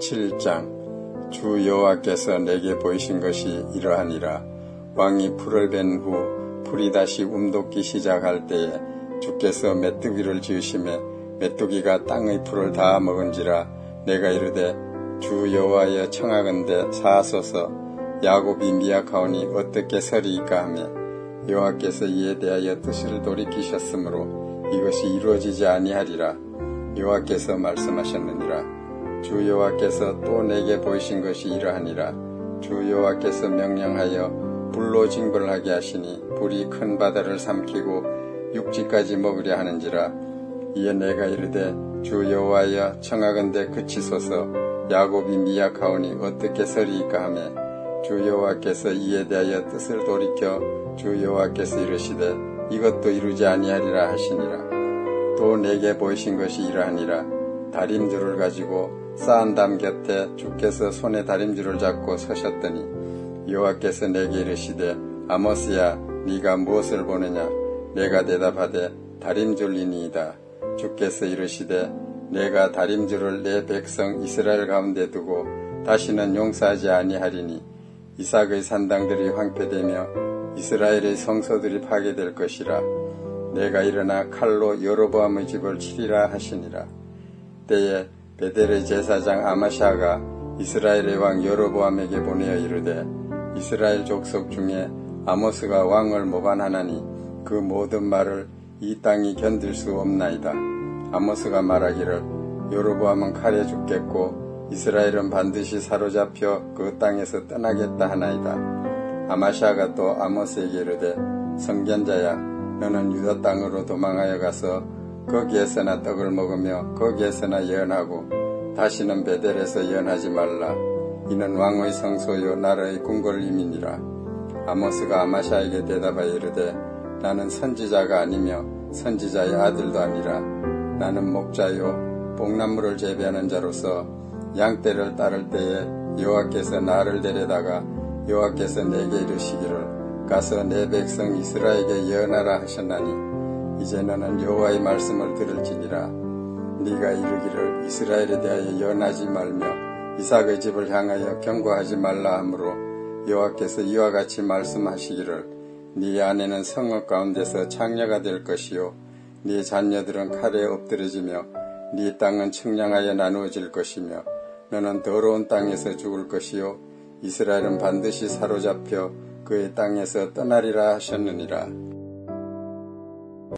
7장. 주 여호와께서 내게 보이신 것이 이러하니라. 왕이 풀을 벤 후 풀이 다시 움돋기 시작할 때에 주께서 메뚜기를 지으시매 메뚜기가 땅의 풀을 다 먹은지라. 내가 이르되 주 여호와여 청하건대 사하소서. 야곱이 미약하오니 어떻게 서리이까 하며 여호와께서 이에 대하여 뜻을 돌이키셨으므로 이것이 이루어지지 아니하리라. 여호와께서 말씀하셨느니라. 주 여호와께서 또 내게 보이신 것이 이러하니라. 주 여호와께서 명령하여 불로 징벌하게 하시니 불이 큰 바다를 삼키고 육지까지 먹으려 하는지라. 이에 내가 이르되 주 여호와여 청하건대 그치소서. 야곱이 미약하오니 어떻게 서리이까 하며 주 여호와께서 이에 대하여 뜻을 돌이켜 주 여호와께서 이르시되 이것도 이루지 아니하리라 하시니라. 또 내게 보이신 것이 이러하니라. 다림줄을 가지고 쌓은 담 곁에 주께서 손에 다림줄을 잡고 서셨더니 여호와께서 내게 이르시되 아모스야 네가 무엇을 보느냐. 내가 대답하되 다림줄이니이다. 주께서 이르시되 내가 다림줄을 내 백성 이스라엘 가운데 두고 다시는 용서하지 아니하리니 이삭의 산당들이 황폐되며 이스라엘의 성소들이 파괴될 것이라. 내가 일어나 칼로 여로보암의 집을 치리라 하시니라. 때에 베델의 제사장 아마샤가 이스라엘의 왕 여로보암에게 보내어 이르되 이스라엘 족속 중에 아모스가 왕을 모반하나니 그 모든 말을 이 땅이 견딜 수 없나이다. 아모스가 말하기를 여로보암은 칼에 죽겠고 이스라엘은 반드시 사로잡혀 그 땅에서 떠나겠다 하나이다. 아마샤가 또 아모스에게 이르되 선견자야 너는 유다 땅으로 도망하여 가서 거기에서나 떡을 먹으며 거기에서나 예언하고 다시는 베델에서 예언하지 말라. 이는 왕의 성소요 나라의 궁궐임이니라. 아모스가 아마샤에게 대답하여 이르되 나는 선지자가 아니며 선지자의 아들도 아니라 나는 목자요 복나무를 재배하는 자로서 양떼를 따를 때에 여호와께서 나를 데려다가 여호와께서 내게 이르시기를 가서 내 백성 이스라엘에게 예언하라 하셨나니 이제 너는 여호와의 말씀을 들을지니라. 네가 이르기를 이스라엘에 대하여 예언하지 말며 이삭의 집을 향하여 경고하지 말라 하므로 여호와께서 이와 같이 말씀하시기를 네 아내는 성읍 가운데서 창녀가 될 것이요 네 자녀들은 칼에 엎드러지며 네 땅은 측량하여 나누어질 것이며 너는 더러운 땅에서 죽을 것이요 이스라엘은 반드시 사로잡혀 그의 땅에서 떠나리라 하셨느니라.